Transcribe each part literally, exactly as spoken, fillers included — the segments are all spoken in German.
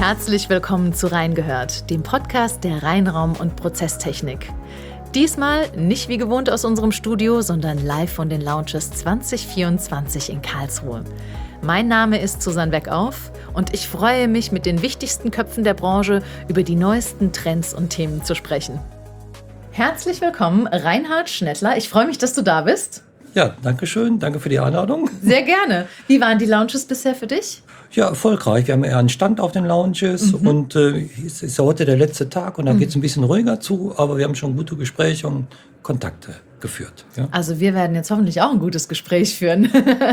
Herzlich willkommen zu Reingehört, dem Podcast der Reinraum- und Prozesstechnik. Diesmal nicht wie gewohnt aus unserem Studio, sondern live von den Lounges zwanzig vierundzwanzig in Karlsruhe. Mein Name ist Susanne Weckauf und ich freue mich, mit den wichtigsten Köpfen der Branche über die neuesten Trends und Themen zu sprechen. Herzlich willkommen, Reinhard Schnettler. Ich freue mich, dass du da bist. Ja, danke schön. Danke für die Einladung. Sehr gerne. Wie waren die Lounges bisher für dich? Ja, erfolgreich. Wir haben eher einen Stand auf den Lounges mhm. und äh, es ist ja heute der letzte Tag und da mhm. geht es ein bisschen ruhiger zu, aber wir haben schon gute Gespräche und Kontakte geführt. Ja. Also wir werden jetzt hoffentlich auch ein gutes Gespräch führen.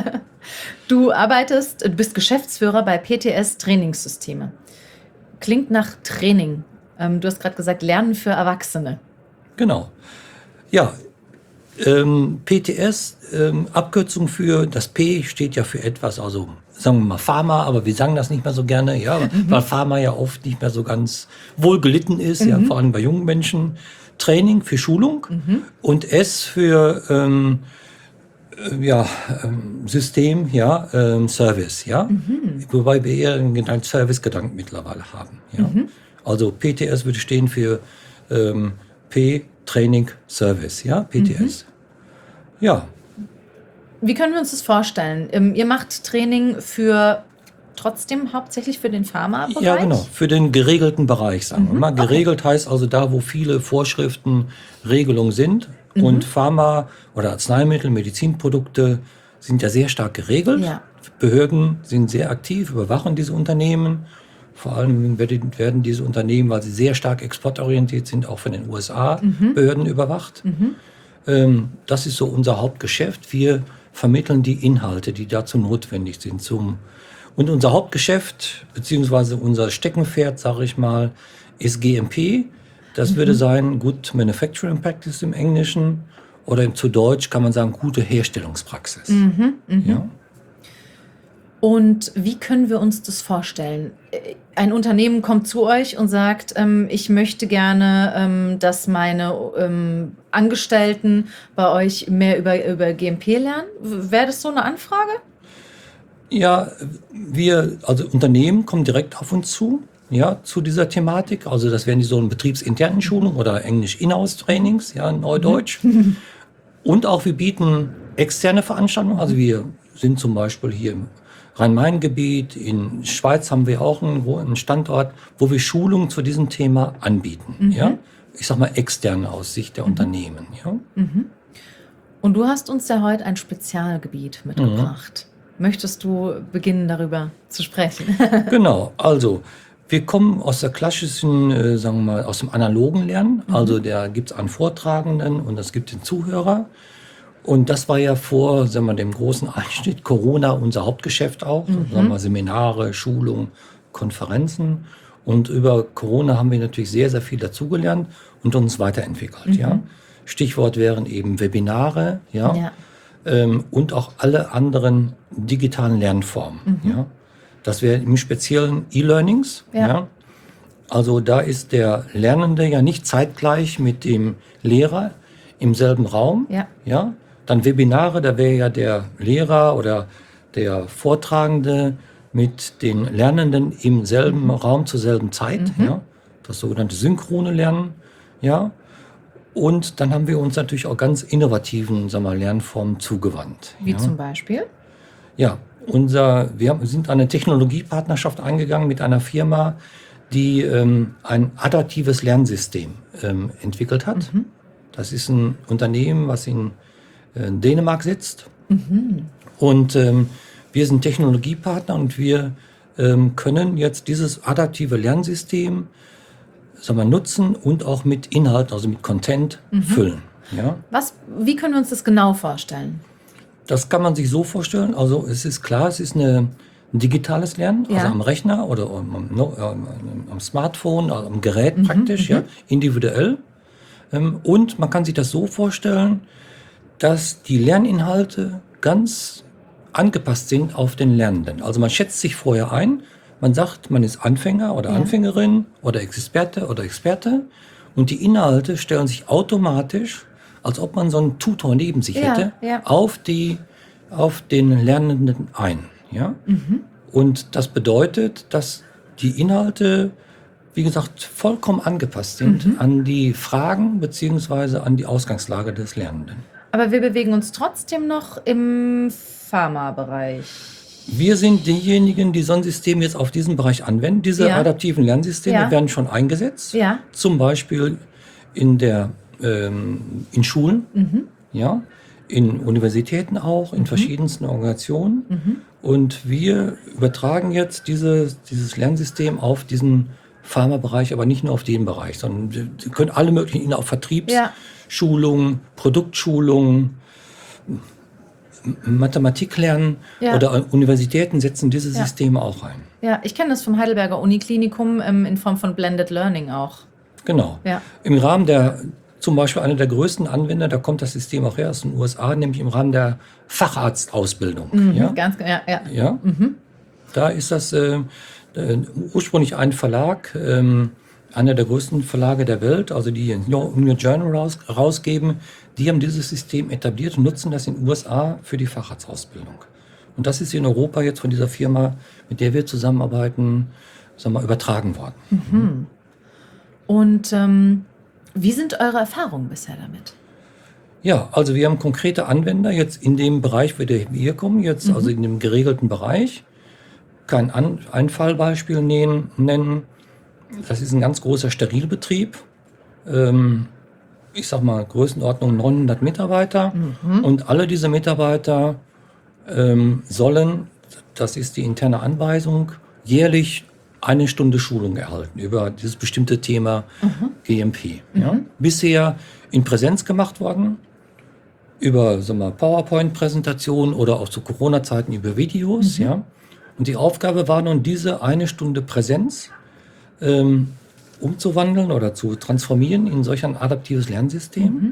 Du arbeitest, du bist Geschäftsführer bei P T S Trainingssysteme. Klingt nach Training. Ähm, du hast gerade gesagt, Lernen für Erwachsene. Genau. Ja, ähm, P T S, ähm, Abkürzung für, das P steht ja für etwas, also sagen wir mal Pharma, aber wir sagen das nicht mehr so gerne, ja, mhm. weil Pharma ja oft nicht mehr so ganz wohl gelitten ist, mhm. ja, vor allem bei jungen Menschen. Training für Schulung mhm. und S für ähm, äh, ja, ähm, System, ja, ähm, Service, ja, mhm. wobei wir eher einen Service-Gedanken mittlerweile haben. Ja. Mhm. Also P T S würde stehen für ähm, P, Training, Service, ja, P T S. Mhm. Ja. Wie können wir uns das vorstellen? Ähm, ihr macht Training für trotzdem hauptsächlich für den Pharma-Bereich? Ja, genau, für den geregelten Bereich, sagen mhm. wir mal. Geregelt okay. heißt also da, wo viele Vorschriften, Regelungen sind. Mhm. Und Pharma oder Arzneimittel, Medizinprodukte sind ja sehr stark geregelt. Ja. Behörden sind sehr aktiv, überwachen diese Unternehmen. Vor allem werden diese Unternehmen, weil sie sehr stark exportorientiert sind, auch von den U S A-Behörden mhm. überwacht. Mhm. Ähm, das ist so unser Hauptgeschäft. Wir vermitteln die Inhalte, die dazu notwendig sind. Zum Und unser Hauptgeschäft, beziehungsweise unser Steckenpferd, sage ich mal, ist G M P. Das mhm. würde sein Good Manufacturing Practice im Englischen. Oder zu Deutsch kann man sagen, gute Herstellungspraxis. Mhm, mh. Ja? Und wie können wir uns das vorstellen? Ein Unternehmen kommt zu euch und sagt, ähm, ich möchte gerne, ähm, dass meine ähm, Angestellten bei euch mehr über, über G M P lernen. Wäre das so eine Anfrage? Ja, wir, also Unternehmen kommen direkt auf uns zu, ja, zu dieser Thematik. Also das wären die so betriebsinternen Schulungen oder Englisch Inhouse-Trainings, ja, Neudeutsch. Mhm. Und auch wir bieten externe Veranstaltungen. Also wir sind zum Beispiel hier im Rhein-Main-Gebiet, in Schweiz haben wir auch einen, einen Standort, wo wir Schulungen zu diesem Thema anbieten. Mhm. Ja? Ich sag mal externe aus Sicht der mhm. Unternehmen. Ja? Mhm. Und du hast uns ja heute ein Spezialgebiet mitgebracht. Mhm. Möchtest du beginnen, darüber zu sprechen? Genau, also wir kommen aus der klassischen, äh, sagen wir mal, aus dem analogen Lernen. Mhm. Also da gibt es einen Vortragenden und es gibt den Zuhörer. Und das war ja vor, sagen wir, dem großen Einschnitt Corona unser Hauptgeschäft auch. Mhm. Sagen wir, Seminare, Schulungen, Konferenzen. Und über Corona haben wir natürlich sehr, sehr viel dazugelernt und uns weiterentwickelt. Mhm. Ja. Stichwort wären eben Webinare, ja. ja. Ähm, und auch alle anderen digitalen Lernformen. Mhm. Ja. Das wäre im Speziellen E-Learnings. Ja. Ja. Also da ist der Lernende ja nicht zeitgleich mit dem Lehrer im selben Raum. Ja. Ja. Dann Webinare, da wäre ja der Lehrer oder der Vortragende mit den Lernenden im selben mhm. Raum zur selben Zeit. Mhm. Ja. Das sogenannte synchrone Lernen. Ja. Und dann haben wir uns natürlich auch ganz innovativen, sagen wir mal, Lernformen zugewandt. Wie ja. zum Beispiel? Ja, unser, wir sind eine Technologiepartnerschaft eingegangen mit einer Firma, die ähm, ein adaptives Lernsystem ähm, entwickelt hat. Mhm. Das ist ein Unternehmen, was in äh, Dänemark sitzt. Mhm. Und ähm, wir sind Technologiepartner und wir ähm, können jetzt dieses adaptive Lernsystem, sagen wir, nutzen und auch mit Inhalt, also mit Content mhm. füllen. Ja? Was, wie können wir uns das genau vorstellen? Das kann man sich so vorstellen. Also es ist klar, es ist eine, ein digitales Lernen, ja. also am Rechner oder am, am, am Smartphone, also am Gerät mhm. praktisch, mhm. ja, individuell. Und man kann sich das so vorstellen, dass die Lerninhalte ganz angepasst sind auf den Lernenden. Also man schätzt sich vorher ein, man sagt, man ist Anfänger oder ja. Anfängerin oder Experte oder Experte und die Inhalte stellen sich automatisch, als ob man so einen Tutor neben sich ja, hätte, ja. auf die, auf den Lernenden ein. Ja? Mhm. Und das bedeutet, dass die Inhalte, wie gesagt, vollkommen angepasst sind mhm. an die Fragen bzw. an die Ausgangslage des Lernenden. Aber wir bewegen uns trotzdem noch im Pharma-Bereich. Wir sind diejenigen, die so ein System jetzt auf diesen Bereich anwenden. Diese ja. adaptiven Lernsysteme ja. werden schon eingesetzt, ja. zum Beispiel in, der, ähm, in Schulen, mhm. ja, in Universitäten auch, in mhm. verschiedensten Organisationen. Mhm. Und wir übertragen jetzt diese, dieses Lernsystem auf diesen Pharma-Bereich, aber nicht nur auf den Bereich, sondern Sie können alle möglichen, auch Vertriebsschulungen, ja. Produktschulungen, Mathematik lernen ja. oder Universitäten setzen diese ja. Systeme auch ein. Ja, ich kenne das vom Heidelberger Uniklinikum ähm, in Form von Blended Learning auch. Genau. Ja. Im Rahmen der, zum Beispiel einer der größten Anwender, da kommt das System auch her aus den U S A, nämlich im Rahmen der Facharztausbildung. Mhm, ja? Ganz, ja, ja. ja? Mhm. Da ist das äh, äh, ursprünglich ein Verlag, ähm, einer der größten Verlage der Welt, also die New Journal raus, rausgeben, die haben dieses System etabliert und nutzen das in den U S A für die Facharztausbildung. Und das ist in Europa jetzt von dieser Firma, mit der wir zusammenarbeiten, sagen wir mal, übertragen worden. Mhm. Und ähm, wie sind eure Erfahrungen bisher damit? Ja, also wir haben konkrete Anwender jetzt in dem Bereich, wo wir hier kommen, jetzt mhm. also in dem geregelten Bereich. Kein An- ein Fallbeispiel nennen, nennen. Das ist ein ganz großer Sterilbetrieb. Ähm, ich sag mal, Größenordnung neunhundert Mitarbeiter. Mhm. Und alle diese Mitarbeiter ähm, sollen, das ist die interne Anweisung, jährlich eine Stunde Schulung erhalten über dieses bestimmte Thema mhm. G M P. Mhm. Ja. Bisher in Präsenz gemacht worden, über sagen wir, PowerPoint-Präsentationen oder auch zu Corona-Zeiten über Videos. Mhm. Ja. Und die Aufgabe war nun, diese eine Stunde Präsenz ähm, umzuwandeln oder zu transformieren in solch ein adaptives Lernsystem. Mhm.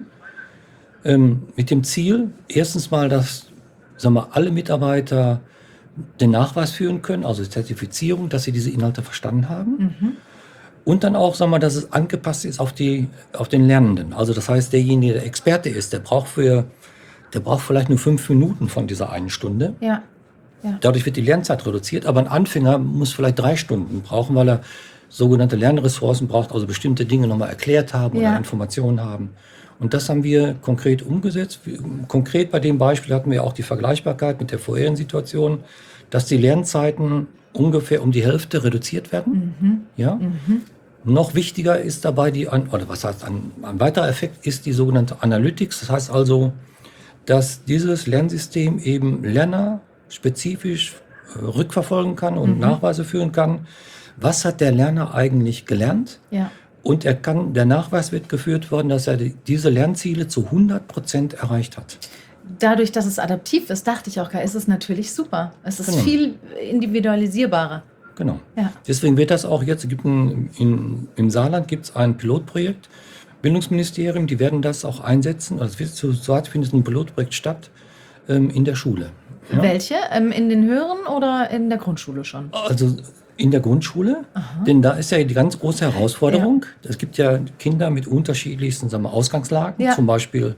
Ähm, mit dem Ziel, erstens mal, dass sagen wir, alle Mitarbeiter den Nachweis führen können, also Zertifizierung, dass sie diese Inhalte verstanden haben. Mhm. Und dann auch, sagen wir, dass es angepasst ist auf, die, auf den Lernenden. Also das heißt, derjenige, der Experte ist, der braucht, für, der braucht vielleicht nur fünf Minuten von dieser einen Stunde. Ja. Ja. Dadurch wird die Lernzeit reduziert, aber ein Anfänger muss vielleicht drei Stunden brauchen, weil er sogenannte Lernressourcen braucht, also bestimmte Dinge nochmal erklärt haben ja. oder Informationen haben. Und das haben wir konkret umgesetzt. Konkret bei dem Beispiel hatten wir auch die Vergleichbarkeit mit der vorherigen Situation, dass die Lernzeiten ungefähr um die Hälfte reduziert werden. Mhm. Ja? Mhm. Noch wichtiger ist dabei, die, oder was heißt ein, ein weiterer Effekt ist die sogenannte Analytics. Das heißt also, dass dieses Lernsystem eben Lerner spezifisch äh, rückverfolgen kann und mhm. Nachweise führen kann. Was hat der Lerner eigentlich gelernt? Ja. Und er kann, der Nachweis wird geführt worden, dass er die, diese Lernziele zu hundert Prozent erreicht hat. Dadurch, dass es adaptiv ist, dachte ich auch, ist es natürlich super. Es ist genau. viel individualisierbarer. Genau. Ja. Deswegen wird das auch jetzt, gibt ein, in, im Saarland gibt es ein Pilotprojekt, Bildungsministerium, die werden das auch einsetzen. Also es wird zurzeit findet ein Pilotprojekt statt ähm, in der Schule. Ja? Welche? Ähm, in den höheren oder in der Grundschule schon? Also in der Grundschule, aha. denn da ist ja die ganz große Herausforderung. Ja. Es gibt ja Kinder mit unterschiedlichsten sagen wir, Ausgangslagen, ja. zum Beispiel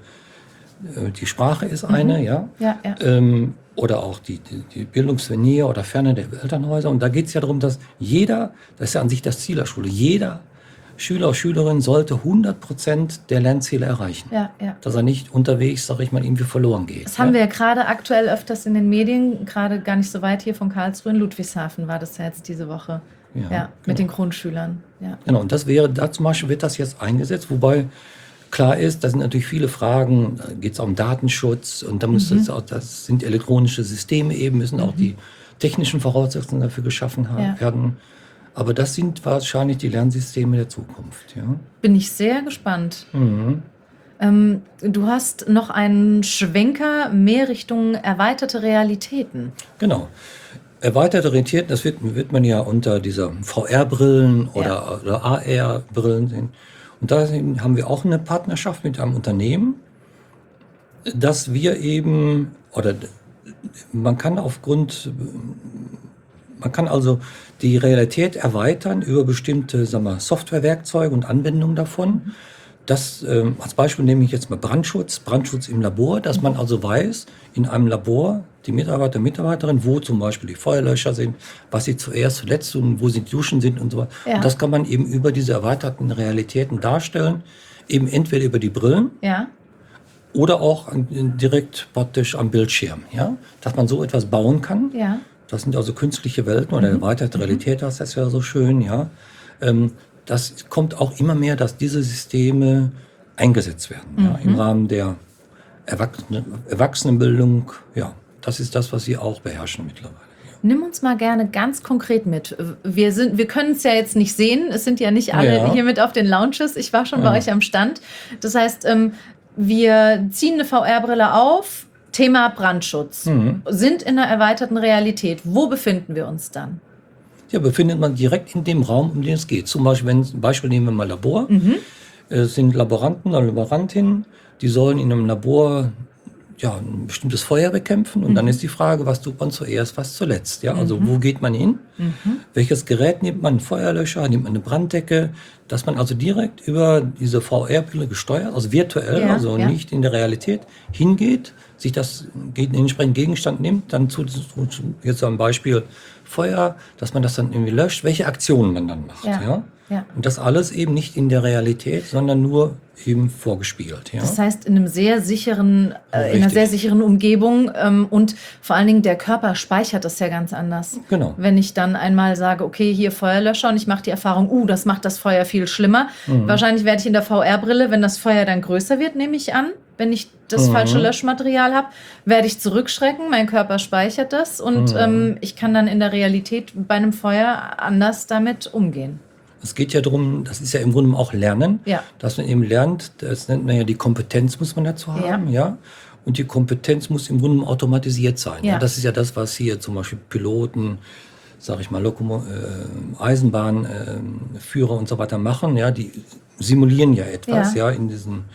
äh, die Sprache ist eine, mhm. ja, ja, ja. Ähm, oder auch die, die, die Bildungsnähe oder Ferne der Elternhäuser. Und da geht es ja darum, dass jeder, das ist ja an sich das Ziel der Schule, jeder Schüler oder Schülerin sollte hundert Prozent der Lernziele erreichen. Ja, ja. Dass er nicht unterwegs, sag ich mal, irgendwie verloren geht. Das haben ja? wir ja gerade aktuell öfters in den Medien, gerade gar nicht so weit hier von Karlsruhe, in Ludwigshafen war das ja jetzt diese Woche. Ja, ja genau. Mit den Grundschülern. Ja. Genau, und das wäre, da zum Beispiel wird das jetzt eingesetzt, wobei klar ist, da sind natürlich viele Fragen, da geht es auch um Datenschutz und da muss mhm. das, auch, das sind elektronische Systeme eben, müssen mhm. auch die technischen Voraussetzungen dafür geschaffen haben, ja. werden. Aber das sind wahrscheinlich die Lernsysteme der Zukunft. Ja? Bin ich sehr gespannt. Mhm. Ähm, du hast noch einen Schwenker mehr Richtung erweiterte Realitäten. Genau. Erweiterte Realitäten, das wird, wird man ja unter dieser V R-Brillen oder, ja. oder A R-Brillen sehen. Und da haben wir auch eine Partnerschaft mit einem Unternehmen, dass wir eben, oder man kann aufgrund... Man kann also die Realität erweitern über bestimmte sagen wir, Softwarewerkzeuge und Anwendungen davon. Das, ähm, als Beispiel nehme ich jetzt mal Brandschutz, Brandschutz im Labor, dass man also weiß, in einem Labor die Mitarbeiter, Mitarbeiterinnen, wo zum Beispiel die Feuerlöscher sind, was sie zuerst, zuletzt tun, wo sie Duschen sind und so weiter. Ja. Und das kann man eben über diese erweiterten Realitäten darstellen, eben entweder über die Brillen Ja. oder auch an, direkt praktisch am Bildschirm, ja, dass man so etwas bauen kann. Ja. Das sind also künstliche Welten oder erweiterte Realität, das ist ja so schön, ja. Ähm, das kommt auch immer mehr, dass diese Systeme eingesetzt werden, mhm. ja, im Rahmen der Erwachsenen, Erwachsenenbildung. Ja, das ist das, was sie auch beherrschen mittlerweile. Ja. Nimm uns mal gerne ganz konkret mit. Wir sind, wir können es ja jetzt nicht sehen. Es sind ja nicht alle Ja. hier mit auf den Lounges. Ich war schon bei Ja. euch am Stand. Das heißt, ähm, wir ziehen eine V R-Brille auf. Thema Brandschutz. Mhm. Sind in einer erweiterten Realität. Wo befinden wir uns dann? Ja, befindet man direkt in dem Raum, um den es geht. Zum Beispiel, wenn, ein Beispiel nehmen wir mal Labor. Mhm. Es sind Laboranten oder Laborantinnen, die sollen in einem Labor ja, ein bestimmtes Feuer bekämpfen. Und mhm. dann ist die Frage, was tut man zuerst, was zuletzt. Ja? Also mhm. wo geht man hin? Mhm. Welches Gerät nimmt man? Einen Feuerlöscher, nimmt man eine Branddecke? Dass man also direkt über diese V R-Brille gesteuert, also virtuell, ja, also ja. nicht in der Realität, hingeht, sich das den entsprechenden Gegenstand nimmt, dann zu, zu jetzt so ein Beispiel Feuer, dass man das dann irgendwie löscht, welche Aktionen man dann macht. Ja. Ja? Ja. Und das alles eben nicht in der Realität, sondern nur eben vorgespielt. Ja? Das heißt, in einem sehr sicheren, äh, in einer Richtig. sehr sicheren Umgebung ähm, und vor allen Dingen der Körper speichert das ja ganz anders. Genau. Wenn ich dann einmal sage, okay, hier Feuerlöscher und ich mache die Erfahrung, uh, das macht das Feuer viel schlimmer. Mhm. Wahrscheinlich werde ich in der V R-Brille, wenn das Feuer dann größer wird, nehme ich an, wenn ich das Mhm. falsche Löschmaterial habe, werde ich zurückschrecken, mein Körper speichert das und Mhm. ähm, ich kann dann in der Realität bei einem Feuer anders damit umgehen. Es geht ja darum, das ist ja im Grunde auch Lernen, Ja. dass man eben lernt, das nennt man ja die Kompetenz, muss man dazu haben, ja. ja? Und die Kompetenz muss im Grunde automatisiert sein. Ja. Ja? Das ist ja das, was hier zum Beispiel Piloten, sag ich mal, Lokomo äh, Eisenbahnführer äh, und so weiter machen. Ja? Die simulieren ja etwas, Ja. ja, in diesen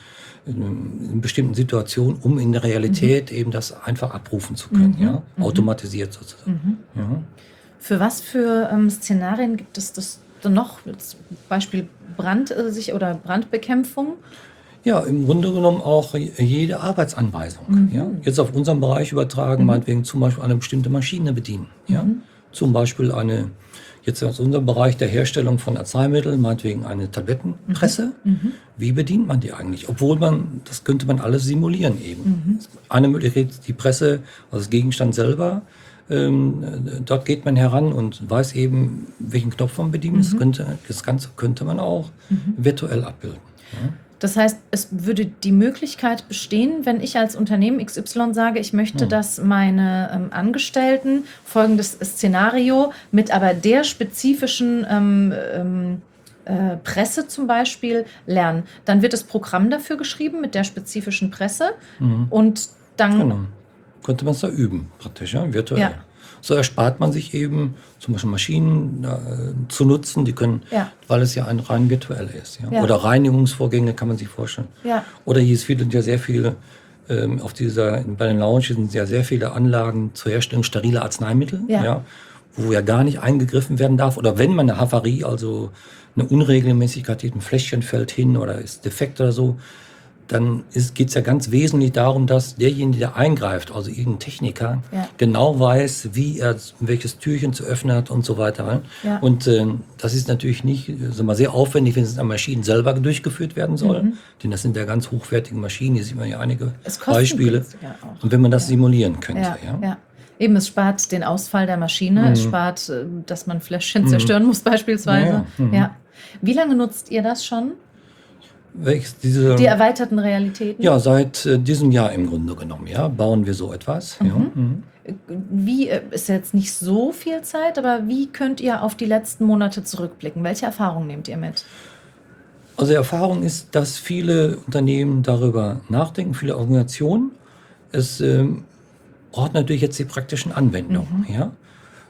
in, in bestimmten Situationen, um in der Realität mhm. eben das einfach abrufen zu können, Mhm. ja? Automatisiert sozusagen. Mhm. Ja. Für was für ähm, Szenarien gibt es das dann noch? Jetzt Beispiel Brand äh, sich oder Brandbekämpfung? Ja, im Grunde genommen auch jede Arbeitsanweisung. Mhm. Ja? Jetzt auf unseren Bereich übertragen, mhm. meinetwegen zum Beispiel eine bestimmte Maschine bedienen. Ja? Mhm. Zum Beispiel eine, jetzt aus unserem Bereich der Herstellung von Arzneimitteln, meinetwegen eine Tablettenpresse. Mhm. Wie bedient man die eigentlich? Obwohl man, das könnte man alles simulieren eben. Mhm. Eine Möglichkeit ist die Presse, also das Gegenstand selber. Ähm, dort geht man heran und weiß eben, welchen Knopf man bedienen. Mhm. Das, könnte, das Ganze könnte man auch mhm. virtuell abbilden. Ja? Das heißt, es würde die Möglichkeit bestehen, wenn ich als Unternehmen X Y sage, ich möchte, mhm. dass meine ähm, Angestellten folgendes Szenario mit aber der spezifischen ähm, ähm, äh, Presse zum Beispiel lernen. Dann wird das Programm dafür geschrieben mit der spezifischen Presse mhm. und dann... Genau. Könnte man es da üben, praktisch, ja, virtuell. Ja. So erspart man sich eben, zum Beispiel Maschinen äh, zu nutzen, die können, ja. weil es ja ein rein virtuell ist. Ja? Ja. Oder Reinigungsvorgänge kann man sich vorstellen. Ja. Oder hier sind ja sehr viele, ähm, auf dieser, bei den Lounges sind ja sehr viele Anlagen zur Herstellung steriler Arzneimittel, ja. Ja, wo ja gar nicht eingegriffen werden darf. Oder wenn man eine Havarie, also eine Unregelmäßigkeit, ein Fläschchen fällt hin oder ist defekt oder so, dann geht es ja ganz wesentlich darum, dass derjenige, der eingreift, also irgendein Techniker, ja. genau weiß, wie er welches Türchen zu öffnen hat und so weiter. Ja. Und äh, das ist natürlich nicht sagen wir, sehr aufwendig, wenn es an Maschinen selber durchgeführt werden soll. Mhm. Denn das sind ja ganz hochwertige Maschinen, hier sieht man ja einige Beispiele. Auch. Und wenn man das ja. simulieren könnte. Ja. Ja. Ja. Eben, es spart den Ausfall der Maschine, mhm. es spart, dass man Fläschchen mhm. zerstören muss beispielsweise. Ja. Mhm. Ja. Wie lange nutzt ihr das schon? Welches, diese, die erweiterten Realitäten? Ja, seit äh, diesem Jahr im Grunde genommen, ja, bauen wir so etwas. Mhm. Ja. Mhm. Wie, ist jetzt nicht so viel Zeit, aber wie könnt ihr auf die letzten Monate zurückblicken? Welche Erfahrungen nehmt ihr mit? Also die Erfahrung ist, dass viele Unternehmen darüber nachdenken, viele Organisationen. Es ähm, braucht natürlich jetzt die praktischen Anwendungen. Mhm. Ja?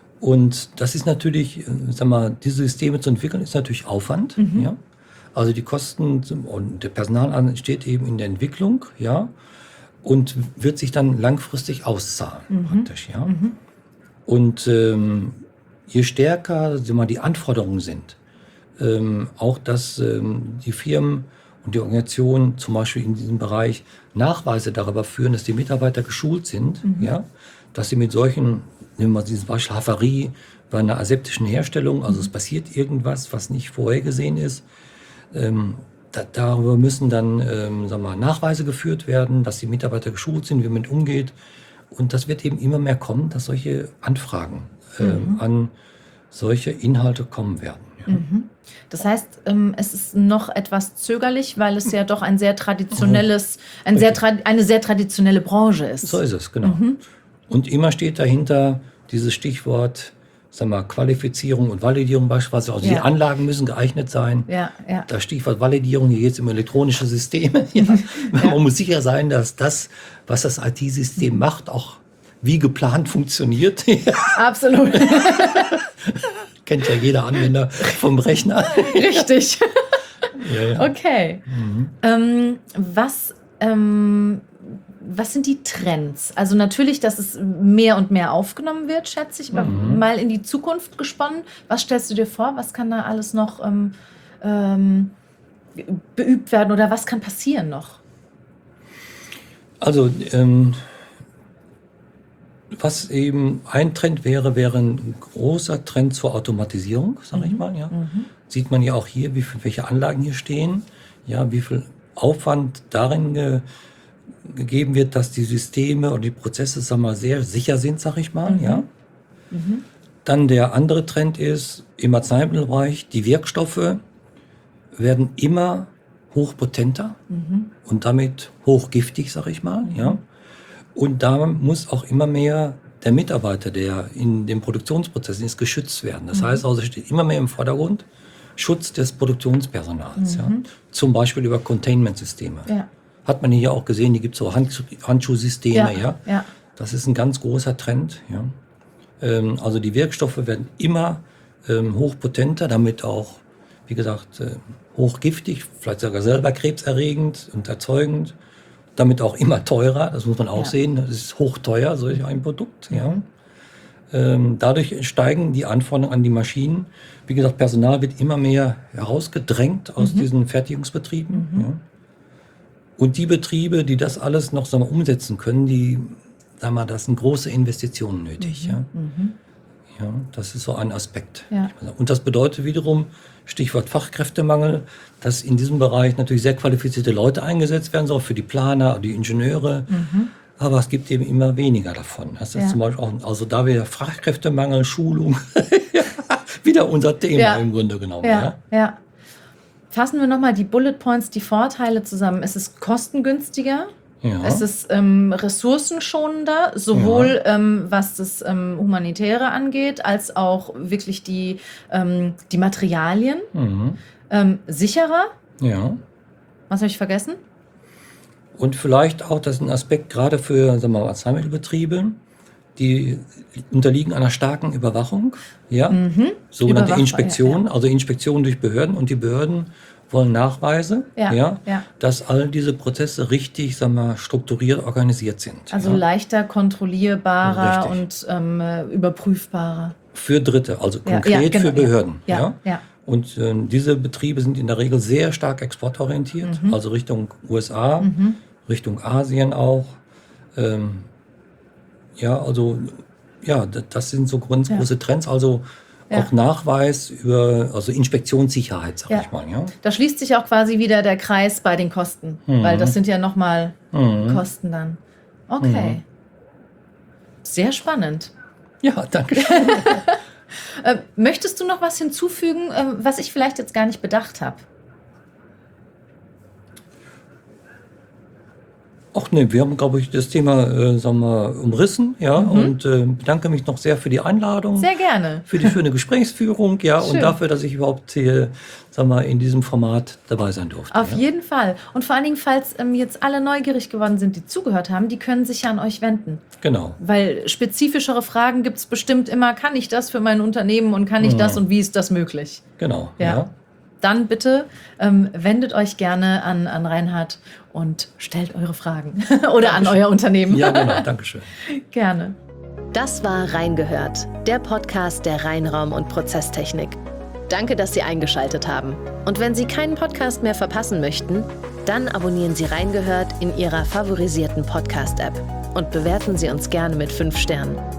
Und das ist natürlich, äh, sag mal, diese Systeme zu entwickeln, ist natürlich Aufwand. Mhm. Ja? Also die Kosten und der Personal steht eben in der Entwicklung, ja, und wird sich dann langfristig auszahlen, mhm. praktisch, ja. Mhm. Und ähm, je stärker, sagen wir mal, die Anforderungen sind, ähm, auch dass ähm, die Firmen und die Organisation zum Beispiel in diesem Bereich Nachweise darüber führen, dass die Mitarbeiter geschult sind, mhm. ja, dass sie mit solchen, nehmen wir dieses Beispiel Havarie bei einer aseptischen Herstellung, also mhm. es passiert irgendwas, was nicht vorhergesehen ist, ähm, da, darüber müssen dann ähm, sagen wir mal, Nachweise geführt werden, dass die Mitarbeiter geschult sind, wie man damit umgeht. Und das wird eben immer mehr kommen, dass solche Anfragen ähm, mhm. an solche Inhalte kommen werden. Ja. Mhm. Das heißt, ähm, es ist noch etwas zögerlich, weil es ja doch ein sehr traditionelles, ein sehr tra- eine sehr traditionelle Branche ist. So ist es, genau. Mhm. Und immer steht dahinter dieses Stichwort, sagen wir, Qualifizierung und Validierung beispielsweise. Also ja. die Anlagen müssen geeignet sein. Ja, ja. Das Stichwort Validierung, hier geht es um elektronische Systeme. Ja. Ja. Man muss sicher sein, dass das, was das I T-System mhm. macht, auch wie geplant funktioniert. Absolut. Kennt ja jeder Anwender vom Rechner. Richtig. Ja, ja. Okay. Mhm. Ähm, was, ähm, was sind die Trends? Also natürlich, dass es mehr und mehr aufgenommen wird, schätze ich. Mhm. Mal in die Zukunft gesponnen. Was stellst du dir vor? Was kann da alles noch ähm, ähm, beübt werden oder was kann passieren noch? Also ähm, was eben ein Trend wäre, wäre ein großer Trend zur Automatisierung, sage mhm. ich mal. Ja. Mhm. Sieht man ja auch hier, wie viel, welche Anlagen hier stehen, ja, wie viel Aufwand darin ge, gegeben wird, dass die Systeme und die Prozesse, sagen wir mal, sehr sicher sind, sage ich mal. Mhm. Ja. Mhm. Dann der andere Trend ist im Arzneimittelbereich, die Wirkstoffe werden immer hochpotenter mhm. und damit hochgiftig, sage ich mal. Mhm. Ja. Und da muss auch immer mehr der Mitarbeiter, der in dem Produktionsprozess ist, geschützt werden. Das mhm. heißt also, steht immer mehr im Vordergrund Schutz des Produktionspersonals. Mhm. Ja. Zum Beispiel über Containment-Systeme. Ja. Hat man hier auch gesehen, die gibt es so Hand, Handschuhsysteme. Ja. Ja. Ja. Das ist ein ganz großer Trend. Ja. Ähm, also die Wirkstoffe werden immer ähm, hochpotenter, damit auch, wie gesagt, äh, hochgiftig, vielleicht sogar selber krebserregend und erzeugend. Damit auch immer teurer, das muss man auch ja. sehen. Das ist hochteuer, solch ein Produkt. Mhm. Ja. Ähm, dadurch steigen die Anforderungen an die Maschinen. Wie gesagt, Personal wird immer mehr herausgedrängt aus mhm. diesen Fertigungsbetrieben. Mhm. Ja. Und die Betriebe, die das alles noch sagen wir, umsetzen können, die, sagen wir, das sind große Investitionen nötig. Mhm. Ja. Mhm. Ja, das ist so ein Aspekt. Ja. Und das bedeutet wiederum, Stichwort Fachkräftemangel, dass in diesem Bereich natürlich sehr qualifizierte Leute eingesetzt werden, so für die Planer, die Ingenieure. Mhm. Aber es gibt eben immer weniger davon. Das ist ja. zum Beispiel auch, also da wieder Fachkräftemangel, Schulung, wieder unser Thema ja. im Grunde genommen. Ja. Ja. Ja. Fassen wir nochmal die Bullet Points, die Vorteile zusammen. Es ist kostengünstiger. Ja. Es ist ähm, ressourcenschonender, sowohl ja. ähm, was das ähm, Humanitäre angeht, als auch wirklich die, ähm, die Materialien. Mhm. Ähm, sicherer. Ja. Was habe ich vergessen? Und vielleicht auch, das ist ein Aspekt gerade für sagen wir mal, Arzneimittelbetriebe, die unterliegen einer starken Überwachung. Ja? Mhm. Sogenannte Überwachung, Inspektion, ja, ja. also Inspektion durch Behörden. Und die Behörden wollen Nachweise, ja, ja, ja. dass all diese Prozesse richtig, sagen wir, strukturiert organisiert sind. Also ja. leichter kontrollierbarer richtig. und ähm, überprüfbarer. Für Dritte, also konkret ja, ja, genau, für Behörden. Ja, ja. Ja. Und äh, diese Betriebe sind in der Regel sehr stark exportorientiert, mhm. also Richtung U S A, mhm. Richtung Asien auch. Ähm, ja, also ja, das sind so ganz ja. große Trends. Also Ja. auch Nachweis über also Inspektionssicherheit, sag ja. ich mal. Ja? Da schließt sich auch quasi wieder der Kreis bei den Kosten, mhm. weil das sind ja nochmal mhm. Kosten dann. Okay. Mhm. Sehr spannend. Ja, danke. äh, möchtest du noch was hinzufügen, äh, was ich vielleicht jetzt gar nicht bedacht habe? Ach ne, wir haben, glaube ich, das Thema äh, sagen wir, umrissen, ja, mhm. und äh, bedanke mich noch sehr für die Einladung. Sehr gerne. Für die schöne Gesprächsführung, ja, Schön. Und dafür, dass ich überhaupt hier, sagen wir, in diesem Format dabei sein durfte. Auf ja. jeden Fall. Und vor allen Dingen, falls ähm, jetzt alle neugierig geworden sind, die zugehört haben, die können sich ja an euch wenden. Genau. Weil spezifischere Fragen gibt es bestimmt immer, kann ich das für mein Unternehmen und kann ich mhm. das und wie ist das möglich? Genau, ja. ja. Dann bitte ähm, wendet euch gerne an, an Reinhard und stellt eure Fragen. Oder Dankeschön. An euer Unternehmen. Ja, genau. Dankeschön. Gerne. Das war Reingehört, der Podcast der Rheinraum und Prozesstechnik. Danke, dass Sie eingeschaltet haben. Und wenn Sie keinen Podcast mehr verpassen möchten, dann abonnieren Sie Reingehört in Ihrer favorisierten Podcast-App und bewerten Sie uns gerne mit fünf Sternen.